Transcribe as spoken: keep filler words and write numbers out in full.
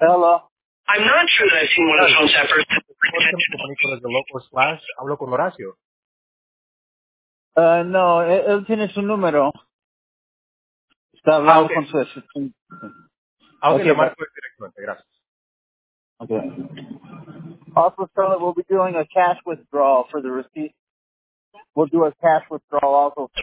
Hello. I'm not sure that I've seen one of those phones at first. Desde Loco Slash, hablo con Horacio. Uh, no, él, él tiene su número. Está hablando Ah, okay. con su asistente. Ah, ok, Okay, le but- marco directamente, gracias. Okay. Also, Charlotte, we'll be doing a cash withdrawal for the receipt. We'll do a cash withdrawal also